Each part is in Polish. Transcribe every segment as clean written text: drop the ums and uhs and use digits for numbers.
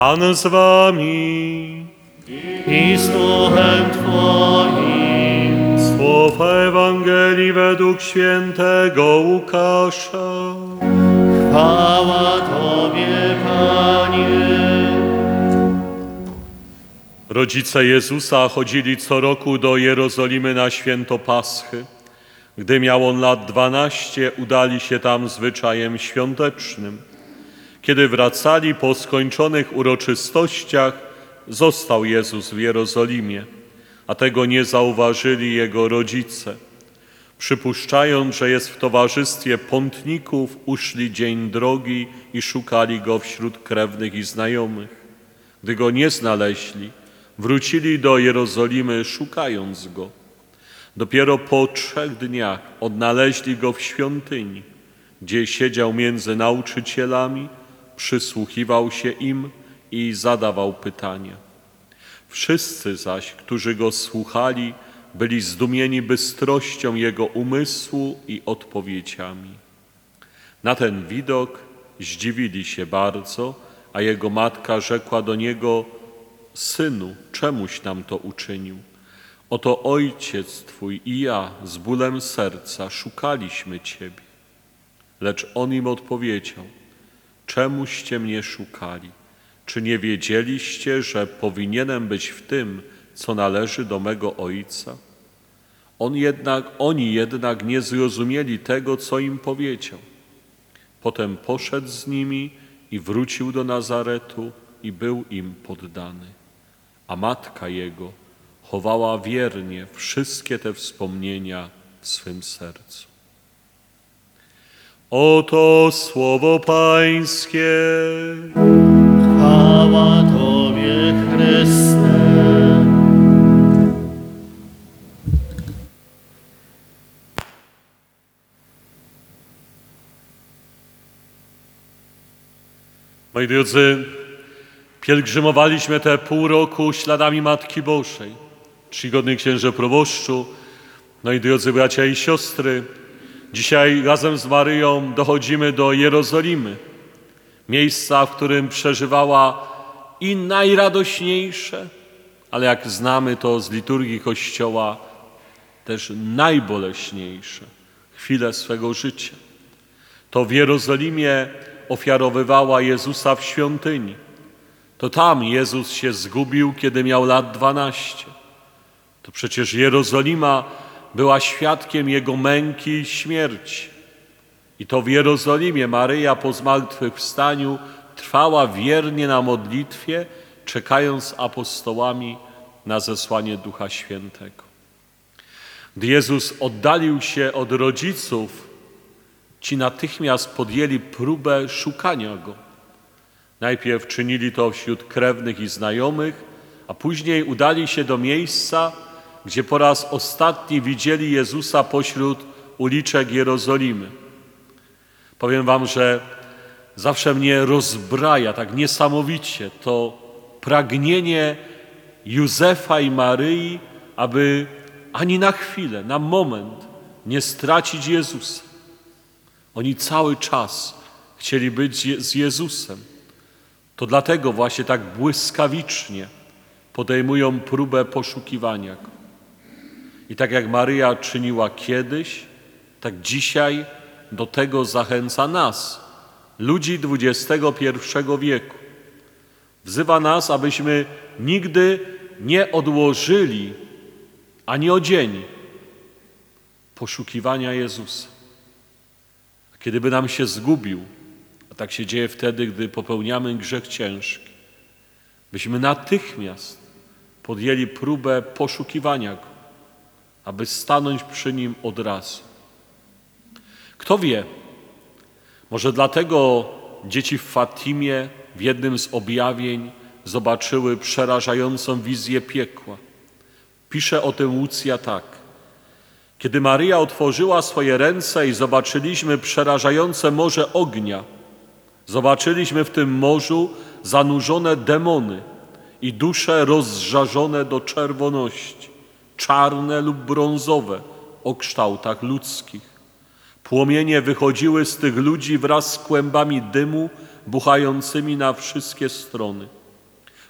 Pan z wami i z duchem Twoim. słowa Ewangelii według świętego Łukasza. Chwała Tobie, Panie. Rodzice Jezusa chodzili co roku do Jerozolimy na święto Paschy. Gdy miał on lat 12, udali się tam zwyczajem świątecznym. Kiedy wracali po skończonych uroczystościach, został Jezus w Jerozolimie, a tego nie zauważyli jego rodzice. Przypuszczając, że jest w towarzystwie pątników, uszli dzień drogi i szukali go wśród krewnych i znajomych. Gdy go nie znaleźli, wrócili do Jerozolimy, szukając go. Dopiero po 3 dniach odnaleźli go w świątyni, gdzie siedział między nauczycielami, przysłuchiwał się im i zadawał pytania. Wszyscy zaś, którzy go słuchali, byli zdumieni bystrością jego umysłu i odpowiedziami. Na ten widok zdziwili się bardzo, a jego matka rzekła do niego: Synu, czemuś nam to uczynił? Oto ojciec twój i ja z bólem serca szukaliśmy ciebie. Lecz on im odpowiedział: Czemuście mnie szukali? Czy nie wiedzieliście, że powinienem być w tym, co należy do mego Ojca? Oni jednak nie zrozumieli tego, co im powiedział. Potem poszedł z nimi i wrócił do Nazaretu i był im poddany. A matka jego chowała wiernie wszystkie te wspomnienia w swym sercu. Oto słowo Pańskie. Chwała Tobie, Chryste. Moi drodzy, pielgrzymowaliśmy te pół roku śladami Matki Bożej. Czcigodny księże proboszczu, moi drodzy bracia i siostry, dzisiaj razem z Maryją dochodzimy do Jerozolimy, miejsca, w którym przeżywała i najradośniejsze, ale jak znamy to z liturgii Kościoła, też najboleśniejsze chwile swego życia. To w Jerozolimie ofiarowywała Jezusa w świątyni. To tam Jezus się zgubił, kiedy miał lat 12. To przecież Jerozolima była świadkiem Jego męki i śmierci. I to w Jerozolimie Maryja po zmartwychwstaniu trwała wiernie na modlitwie, czekając z apostołami na zesłanie Ducha Świętego. Gdy Jezus oddalił się od rodziców, ci natychmiast podjęli próbę szukania Go. Najpierw czynili to wśród krewnych i znajomych, a później udali się do miejsca, gdzie po raz ostatni widzieli Jezusa pośród uliczek Jerozolimy. Powiem wam, że zawsze mnie rozbraja tak niesamowicie to pragnienie Józefa i Maryi, aby ani na chwilę, na moment nie stracić Jezusa. Oni cały czas chcieli być z Jezusem. To dlatego właśnie tak błyskawicznie podejmują próbę poszukiwania Go. I tak jak Maryja czyniła kiedyś, tak dzisiaj do tego zachęca nas, ludzi XXI wieku. Wzywa nas, abyśmy nigdy nie odłożyli ani o dzień poszukiwania Jezusa. A kiedyby nam się zgubił, a tak się dzieje wtedy, gdy popełniamy grzech ciężki, byśmy natychmiast podjęli próbę poszukiwania Go, aby stanąć przy Nim od razu. Kto wie, może dlatego dzieci w Fatimie w jednym z objawień zobaczyły przerażającą wizję piekła. Pisze o tym Łucja tak. Kiedy Maryja otworzyła swoje ręce i zobaczyliśmy przerażające morze ognia, zobaczyliśmy w tym morzu zanurzone demony i dusze rozżarzone do czerwoności, czarne lub brązowe o kształtach ludzkich. Płomienie wychodziły z tych ludzi wraz z kłębami dymu, buchającymi na wszystkie strony.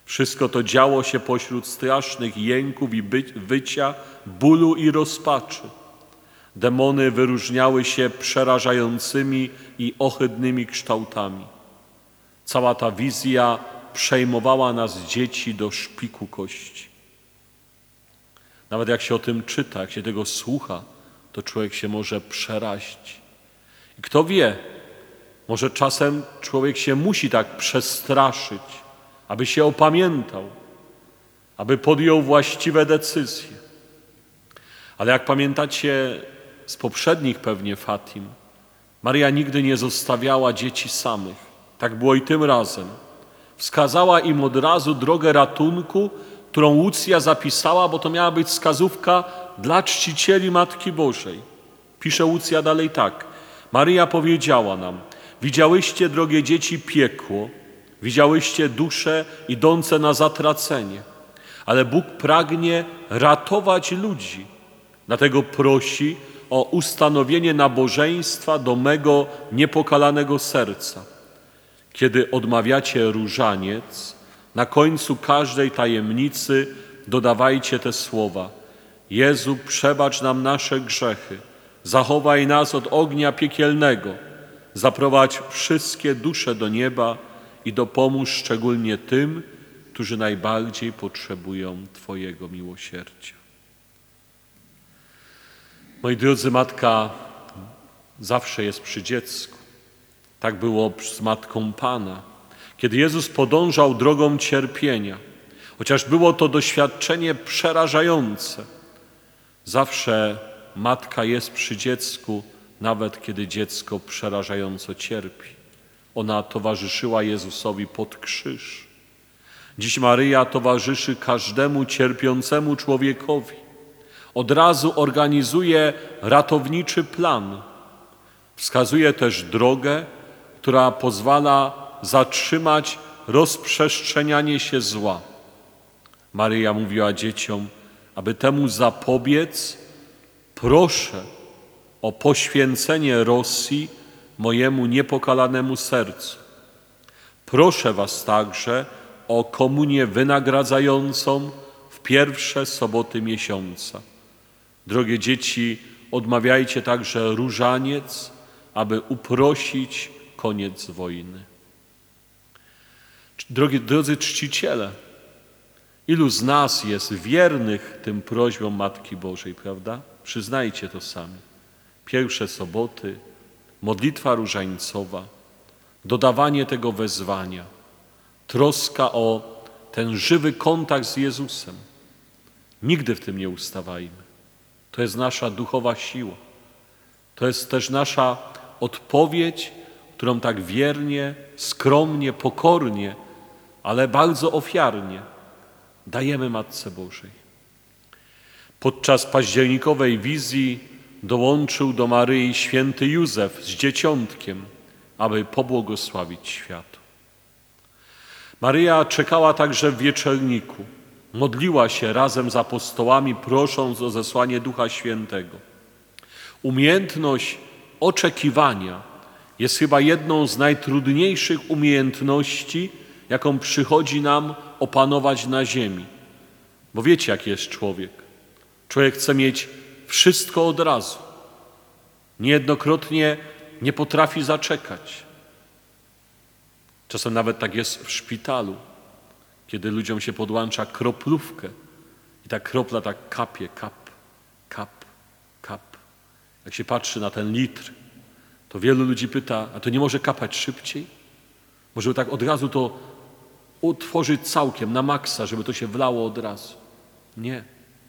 Wszystko to działo się pośród strasznych jęków i wycia, bólu i rozpaczy. Demony wyróżniały się przerażającymi i ohydnymi kształtami. Cała ta wizja przejmowała nas, dzieci, do szpiku kości. Nawet jak się o tym czyta, jak się tego słucha, to człowiek się może przerazić. I kto wie, może czasem człowiek się musi tak przestraszyć, aby się opamiętał, aby podjął właściwe decyzje. Ale jak pamiętacie z poprzednich pewnie Fatim, Maryja nigdy nie zostawiała dzieci samych. Tak było i tym razem. Wskazała im od razu drogę ratunku, którą Łucja zapisała, bo to miała być wskazówka dla czcicieli Matki Bożej. Pisze Łucja dalej tak. Maryja powiedziała nam: widziałyście, drogie dzieci, piekło, widziałyście dusze idące na zatracenie, ale Bóg pragnie ratować ludzi. Dlatego prosi o ustanowienie nabożeństwa do mego niepokalanego serca. Kiedy odmawiacie różaniec, na końcu każdej tajemnicy dodawajcie te słowa: Jezu, przebacz nam nasze grzechy, zachowaj nas od ognia piekielnego, zaprowadź wszystkie dusze do nieba i dopomóż szczególnie tym, którzy najbardziej potrzebują Twojego miłosierdzia. Moi drodzy, Matka zawsze jest przy dziecku. Tak było z Matką Pana. Kiedy Jezus podążał drogą cierpienia, chociaż było to doświadczenie przerażające, zawsze Matka jest przy dziecku, nawet kiedy dziecko przerażająco cierpi. Ona towarzyszyła Jezusowi pod krzyż. Dziś Maryja towarzyszy każdemu cierpiącemu człowiekowi. Od razu organizuje ratowniczy plan. Wskazuje też drogę, która pozwala zatrzymać rozprzestrzenianie się zła. Maryja mówiła dzieciom, aby temu zapobiec, proszę o poświęcenie Rosji mojemu niepokalanemu sercu. Proszę was także o komunię wynagradzającą w pierwsze soboty miesiąca. Drogie dzieci, odmawiajcie także różaniec, aby uprosić koniec wojny. Drodzy czciciele, ilu z nas jest wiernych tym prośbom Matki Bożej, prawda? Przyznajcie to sami. Pierwsze soboty, modlitwa różańcowa, dodawanie tego wezwania, troska o ten żywy kontakt z Jezusem. Nigdy w tym nie ustawajmy. To jest nasza duchowa siła. To jest też nasza odpowiedź, którą tak wiernie, skromnie, pokornie, ale bardzo ofiarnie dajemy Matce Bożej. Podczas październikowej wizji dołączył do Maryi święty Józef z dzieciątkiem, aby pobłogosławić światu. Maryja czekała także w wieczorniku. Modliła się razem z apostołami, prosząc o zesłanie Ducha Świętego. Umiejętność oczekiwania jest chyba jedną z najtrudniejszych umiejętności, jaką przychodzi nam opanować na ziemi. Bo wiecie, jak jest człowiek. Człowiek chce mieć wszystko od razu. Niejednokrotnie nie potrafi zaczekać. Czasem nawet tak jest w szpitalu, kiedy ludziom się podłącza kroplówkę i ta kropla tak kapie, kap, kap, kap. Jak się patrzy na ten litr, to wielu ludzi pyta, a to nie może kapać szybciej? Może tak od razu to utworzyć całkiem na maksa, żeby to się wlało od razu? Nie.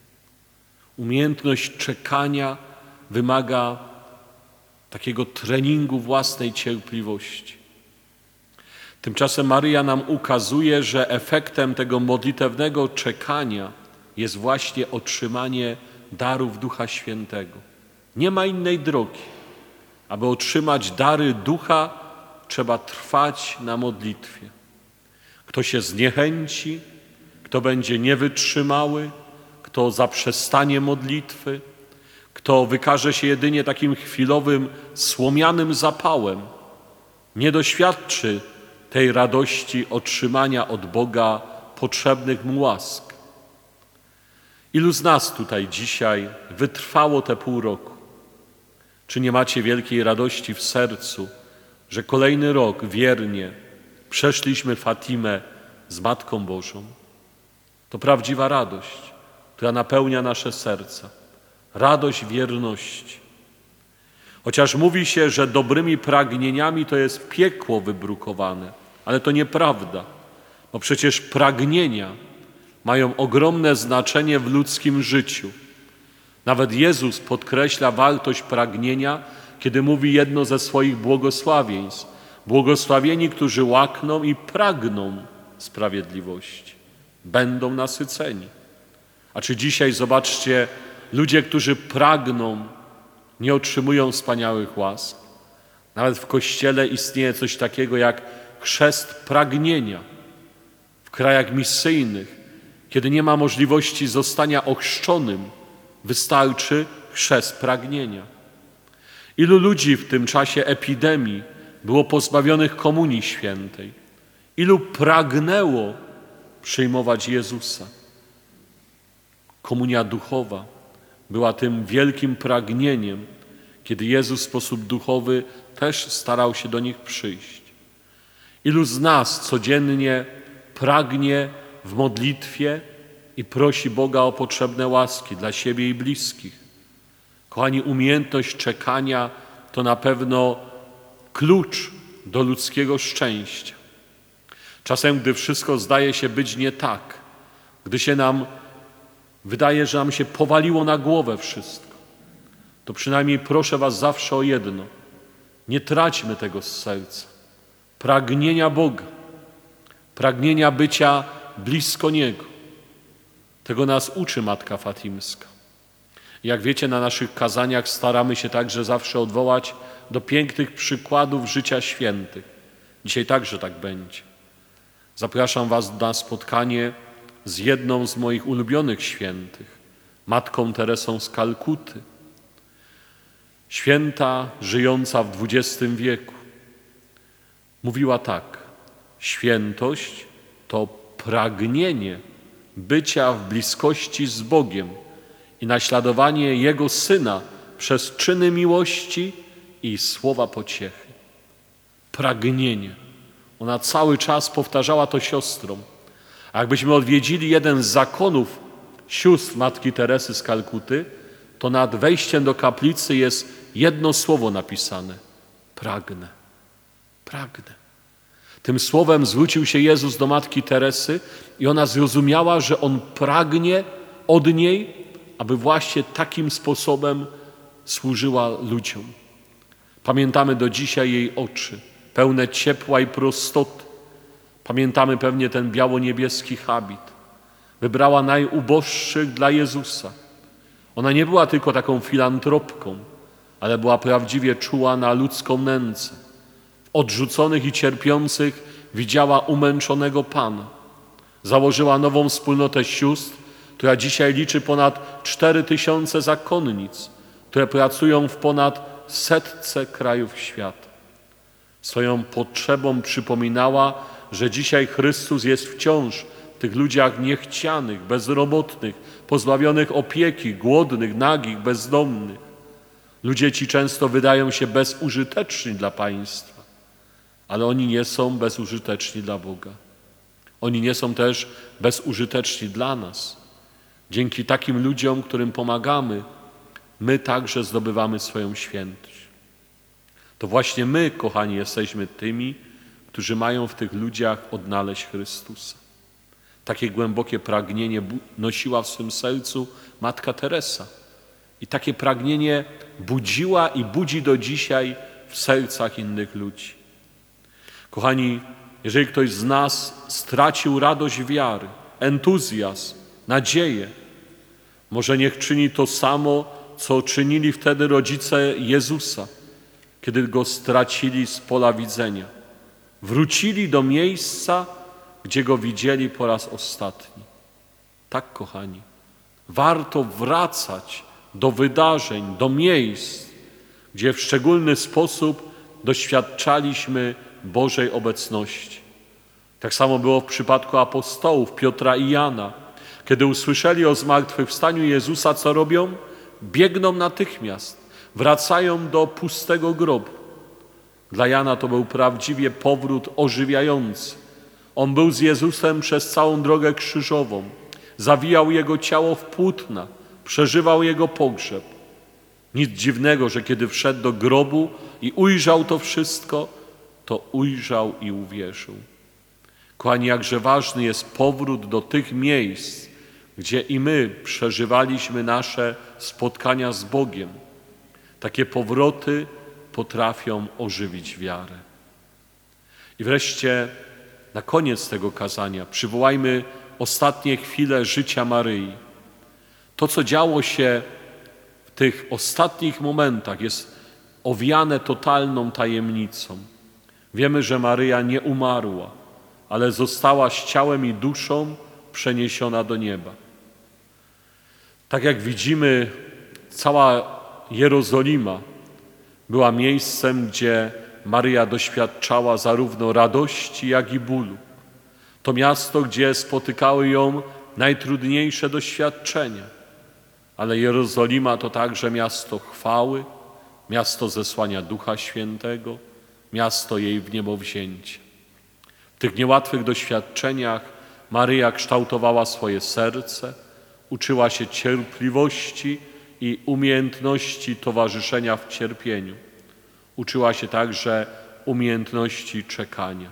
Umiejętność czekania wymaga takiego treningu własnej cierpliwości. Tymczasem Maryja nam ukazuje, że efektem tego modlitewnego czekania jest właśnie otrzymanie darów Ducha Świętego. Nie ma innej drogi. Aby otrzymać dary Ducha, trzeba trwać na modlitwie. Kto się zniechęci, kto będzie niewytrzymały, kto zaprzestanie modlitwy, kto wykaże się jedynie takim chwilowym, słomianym zapałem, nie doświadczy tej radości otrzymania od Boga potrzebnych mu łask. Ilu z nas tutaj dzisiaj wytrwało te pół roku? Czy nie macie wielkiej radości w sercu, że kolejny rok wiernie przeszliśmy Fatimę z Matką Bożą? To prawdziwa radość, która napełnia nasze serca. Radość wierności. Chociaż mówi się, że dobrymi pragnieniami to jest piekło wybrukowane, ale to nieprawda, bo przecież pragnienia mają ogromne znaczenie w ludzkim życiu. Nawet Jezus podkreśla wartość pragnienia, kiedy mówi jedno ze swoich błogosławieństw. Błogosławieni, którzy łakną i pragną sprawiedliwości, będą nasyceni. A czy dzisiaj, zobaczcie, ludzie, którzy pragną, nie otrzymują wspaniałych łask? Nawet w Kościele istnieje coś takiego jak chrzest pragnienia. W krajach misyjnych, kiedy nie ma możliwości zostania ochrzczonym, wystarczy chrzest pragnienia. Ilu ludzi w tym czasie epidemii było pozbawionych komunii świętej? Ilu pragnęło przyjmować Jezusa? Komunia duchowa była tym wielkim pragnieniem, kiedy Jezus w sposób duchowy też starał się do nich przyjść. Ilu z nas codziennie pragnie w modlitwie i prosi Boga o potrzebne łaski dla siebie i bliskich? Kochani, umiejętność czekania to na pewno klucz do ludzkiego szczęścia. Czasem, gdy wszystko zdaje się być nie tak, gdy się nam wydaje, że nam się powaliło na głowę wszystko, to przynajmniej proszę was zawsze o jedno. Nie traćmy tego z serca. Pragnienia Boga, pragnienia bycia blisko Niego. Tego nas uczy Matka Fatimska. Jak wiecie, na naszych kazaniach staramy się także zawsze odwołać do pięknych przykładów życia świętych. Dzisiaj także tak będzie. Zapraszam was na spotkanie z jedną z moich ulubionych świętych, Matką Teresą z Kalkuty. Święta żyjąca w XX wieku. Mówiła tak: świętość to pragnienie bycia w bliskości z Bogiem i naśladowanie Jego Syna przez czyny miłości i słowa pociechy. Pragnienie. Ona cały czas powtarzała to siostrom. A jakbyśmy odwiedzili jeden z zakonów sióstr Matki Teresy z Kalkuty, to nad wejściem do kaplicy jest jedno słowo napisane: pragnę. Pragnę. Tym słowem zwrócił się Jezus do Matki Teresy i ona zrozumiała, że On pragnie od niej, aby właśnie takim sposobem służyła ludziom. Pamiętamy do dzisiaj jej oczy, pełne ciepła i prostoty. Pamiętamy pewnie ten biało-niebieski habit. Wybrała najuboższych dla Jezusa. Ona nie była tylko taką filantropką, ale była prawdziwie czuła na ludzką nędzę. W odrzuconych i cierpiących widziała umęczonego Pana. Założyła nową wspólnotę sióstr, która dzisiaj liczy ponad 4000 zakonnic, które pracują w ponad 100 krajów świata. Swoją potrzebą przypominała, że dzisiaj Chrystus jest wciąż w tych ludziach niechcianych, bezrobotnych, pozbawionych opieki, głodnych, nagich, bezdomnych. Ludzie ci często wydają się bezużyteczni dla państwa, ale oni nie są bezużyteczni dla Boga. Oni nie są też bezużyteczni dla nas. Dzięki takim ludziom, którym pomagamy, my także zdobywamy swoją świętość. To właśnie my, kochani, jesteśmy tymi, którzy mają w tych ludziach odnaleźć Chrystusa. Takie głębokie pragnienie nosiła w swym sercu Matka Teresa. I takie pragnienie budziła i budzi do dzisiaj w sercach innych ludzi. Kochani, jeżeli ktoś z nas stracił radość wiary, entuzjazm, nadzieję, może niech czyni to samo, co czynili wtedy rodzice Jezusa, kiedy Go stracili z pola widzenia. Wrócili do miejsca, gdzie Go widzieli po raz ostatni. Tak, kochani, warto wracać do wydarzeń, do miejsc, gdzie w szczególny sposób doświadczaliśmy Bożej obecności. Tak samo było w przypadku apostołów Piotra i Jana. Kiedy usłyszeli o zmartwychwstaniu Jezusa, co robią? Biegną natychmiast, wracają do pustego grobu. Dla Jana to był prawdziwie powrót ożywiający. On był z Jezusem przez całą drogę krzyżową. Zawijał Jego ciało w płótna, przeżywał Jego pogrzeb. Nic dziwnego, że kiedy wszedł do grobu i ujrzał to wszystko, to ujrzał i uwierzył. Kochani, jakże ważny jest powrót do tych miejsc, gdzie i my przeżywaliśmy nasze spotkania z Bogiem. Takie powroty potrafią ożywić wiarę. I wreszcie na koniec tego kazania przywołajmy ostatnie chwile życia Maryi. To, co działo się w tych ostatnich momentach, jest owiane totalną tajemnicą. Wiemy, że Maryja nie umarła, ale została z ciałem i duszą przeniesiona do nieba. Tak jak widzimy, cała Jerozolima była miejscem, gdzie Maryja doświadczała zarówno radości, jak i bólu. To miasto, gdzie spotykały ją najtrudniejsze doświadczenia. Ale Jerozolima to także miasto chwały, miasto zesłania Ducha Świętego, miasto jej wniebowzięcia. W tych niełatwych doświadczeniach Maryja kształtowała swoje serce, uczyła się cierpliwości i umiejętności towarzyszenia w cierpieniu. Uczyła się także umiejętności czekania.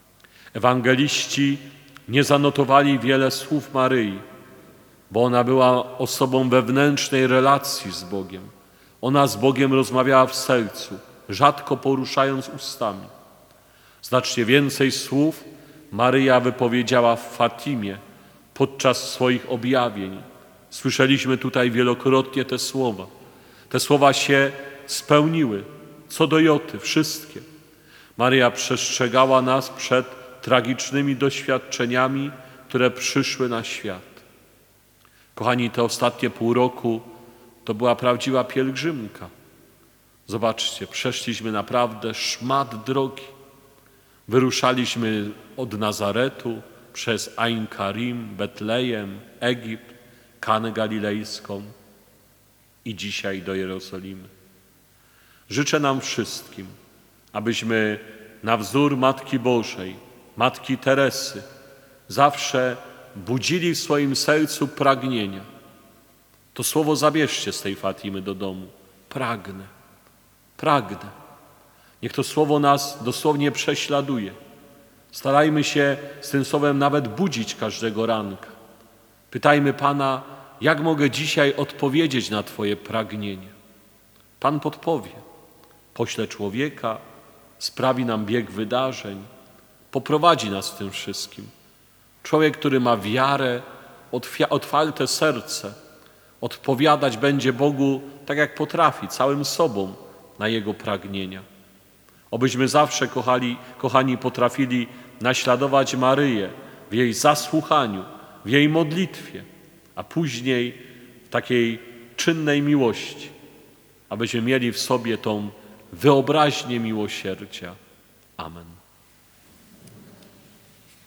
Ewangeliści nie zanotowali wiele słów Maryi, bo ona była osobą wewnętrznej relacji z Bogiem. Ona z Bogiem rozmawiała w sercu, rzadko poruszając ustami. Znacznie więcej słów Maryja wypowiedziała w Fatimie podczas swoich objawień. Słyszeliśmy tutaj wielokrotnie te słowa. Te słowa się spełniły, co do joty, wszystkie. Maryja przestrzegała nas przed tragicznymi doświadczeniami, które przyszły na świat. Kochani, te ostatnie pół roku to była prawdziwa pielgrzymka. Zobaczcie, przeszliśmy naprawdę szmat drogi. Wyruszaliśmy od Nazaretu przez Ain Karim, Betlejem, Egipt, Kanę Galilejską i dzisiaj do Jerozolimy. Życzę nam wszystkim, abyśmy na wzór Matki Bożej, Matki Teresy, zawsze budzili w swoim sercu pragnienia. To słowo zabierzcie z tej Fatimy do domu. Pragnę, pragnę. Niech to słowo nas dosłownie prześladuje. Starajmy się z tym słowem nawet budzić każdego ranka. Pytajmy Pana, jak mogę dzisiaj odpowiedzieć na Twoje pragnienie. Pan podpowie. Pośle człowieka, sprawi nam bieg wydarzeń, poprowadzi nas w tym wszystkim. Człowiek, który ma wiarę, otwarte serce, odpowiadać będzie Bogu tak, jak potrafi, całym sobą na Jego pragnienia. Obyśmy zawsze, kochani, potrafili naśladować Maryję w jej zasłuchaniu, w jej modlitwie, a później w takiej czynnej miłości, abyśmy mieli w sobie tą wyobraźnię miłosierdzia. Amen.